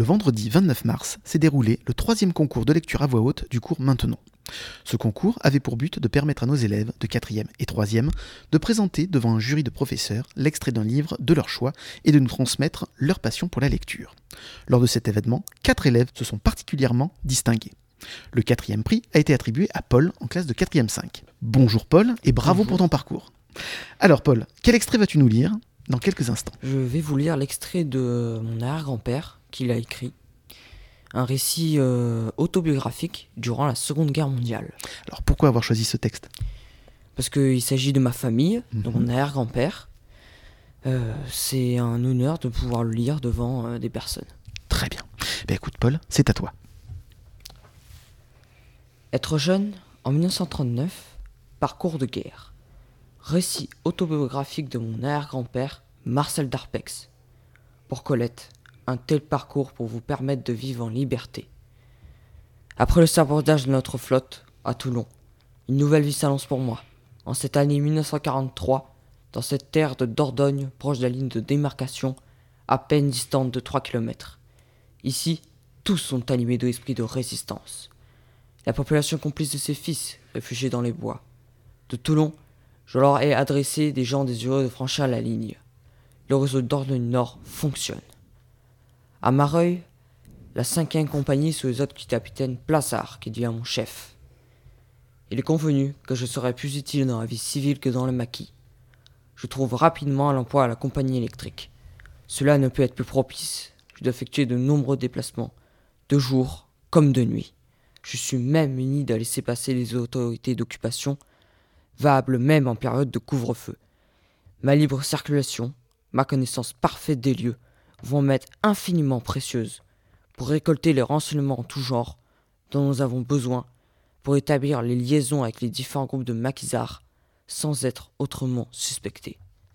vendredi 29 mars s'est déroulé le 3e concours de lecture à voix haute du cours Maintenant. Ce concours avait pour but de permettre à nos élèves de 4e et 3e de présenter devant un jury de professeurs l'extrait d'un livre de leur choix et de nous transmettre leur passion pour la lecture. Lors de cet événement, 4 élèves se sont particulièrement distingués. Le 4e prix a été attribué à Paul en classe de 4e 5. Bonjour Paul et bravo pour ton parcours. Alors Paul, quel extrait vas-tu nous lire dans quelques instants ? Je vais vous lire l'extrait de mon arrière-grand-père qu'il a écrit. Un récit autobiographique durant la Seconde Guerre mondiale. Alors pourquoi avoir choisi ce texte ? Parce qu'il s'agit de ma famille, de mon arrière-grand-père. C'est un honneur de pouvoir le lire devant des personnes. Très bien. Écoute Paul, c'est à toi. Être jeune, en 1939, parcours de guerre. Récit autobiographique de mon arrière-grand-père, Marcel Darpex. Pour Colette, un tel parcours pour vous permettre de vivre en liberté. Après le sabordage de notre flotte, à Toulon, une nouvelle vie s'annonce pour moi. En cette année 1943, dans cette terre de Dordogne, proche de la ligne de démarcation, à peine distante de 3 km. Ici, tous sont animés de l'esprit de résistance. La population complice de ses fils, réfugiés dans les bois. De Toulon, je leur ai adressé des gens désireux de franchir la ligne. Le réseau Dordogne Nord fonctionne. À Mareuil, la 5e compagnie sous les ordres du capitaine Plassard qui devient mon chef. Il est convenu que je serais plus utile dans la vie civile que dans le maquis. Je trouve rapidement l'emploi à la compagnie électrique. Cela ne peut être plus propice. Je dois effectuer de nombreux déplacements, de jour comme de nuit. Je suis même muni de laisser passer les autorités d'occupation, valables même en période de couvre-feu. Ma libre circulation, ma connaissance parfaite des lieux, vont m'être infiniment précieuses pour récolter les renseignements en tout genre dont nous avons besoin pour établir les liaisons avec les différents groupes de maquisards sans être autrement suspectés.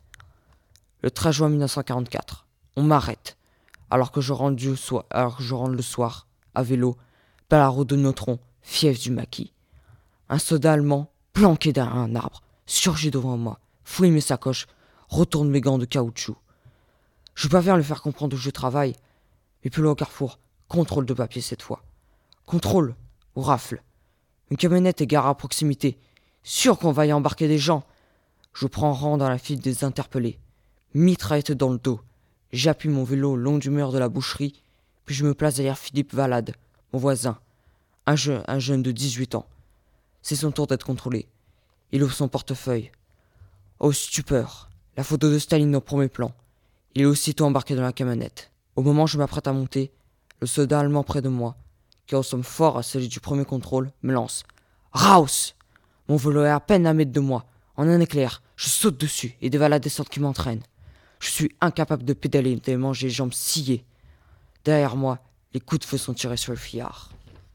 Le 13 juin 1944, on m'arrête alors que je rentre le soir à vélo par la route de Neutron, fief du maquis. Un soldat allemand planqué derrière un arbre surgit devant moi, fouille mes sacoches, retourne mes gants de caoutchouc. Je parviens à lui faire comprendre où je travaille, mais plus loin au carrefour, contrôle de papier cette fois. Contrôle ou rafle. Une camionnette est garée à proximité, sûr qu'on va y embarquer des gens. Je prends rang dans la file des interpellés, mitraillette dans le dos. J'appuie mon vélo le long du mur de la boucherie, puis je me place derrière Philippe Valade, mon voisin, un jeune de 18 ans. C'est son tour d'être contrôlé. Il ouvre son portefeuille. Oh stupeur, la photo de Staline au premier plan. Il est aussitôt embarqué dans la camionnette. Au moment où je m'apprête à monter, le soldat allemand près de moi, qui ressemble fort à celui du premier contrôle, me lance. Raus! Mon vélo est à peine à mètre de moi. En un éclair, je saute dessus et dévale la descente qui m'entraîne. Je suis incapable de pédaler tellement j'ai les jambes sciées. Derrière moi, les coups de feu sont tirés sur le fillard.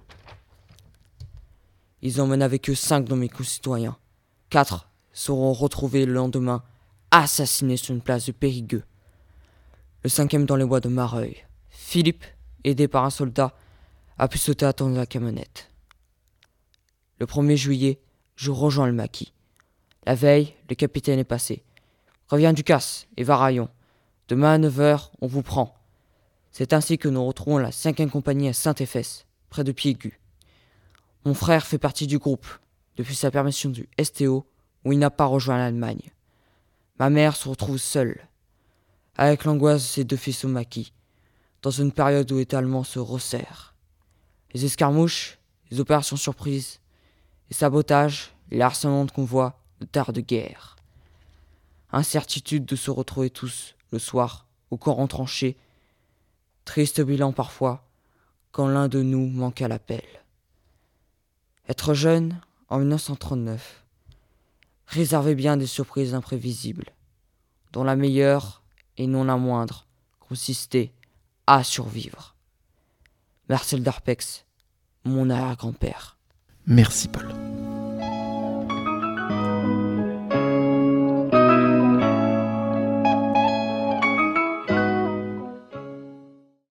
Ils emmènent avec eux 5 de mes concitoyens. 4 seront retrouvés le lendemain, assassinés sur une place de Périgueux. Le 5e dans les bois de Mareuil. Philippe, aidé par un soldat, a pu sauter à temps de la camionnette. Le 1er juillet, je rejoins le maquis. La veille, le capitaine est passé. Reviens Ducasse et Varaillon. Demain à 9h, on vous prend. C'est ainsi que nous retrouvons la 5e compagnie à Saint-Éphèse, près de Piégu. Mon frère fait partie du groupe, depuis sa permission du STO, où il n'a pas rejoint l'Allemagne. Ma mère se retrouve seule, avec l'angoisse de ses 2 fils au maquis, dans une période où les Allemands se resserrent. Les escarmouches, les opérations surprises, les sabotages, les harcèlements de convois, de terres de guerre. Incertitude de se retrouver tous, le soir, au corps entranché. Triste bilan parfois, quand l'un de nous manque à l'appel. Être jeune, en 1939, réservait bien des surprises imprévisibles, dont la meilleure, et non la moindre, consistait à survivre. Marcel Darpex, mon arrière-grand-père. Merci Paul.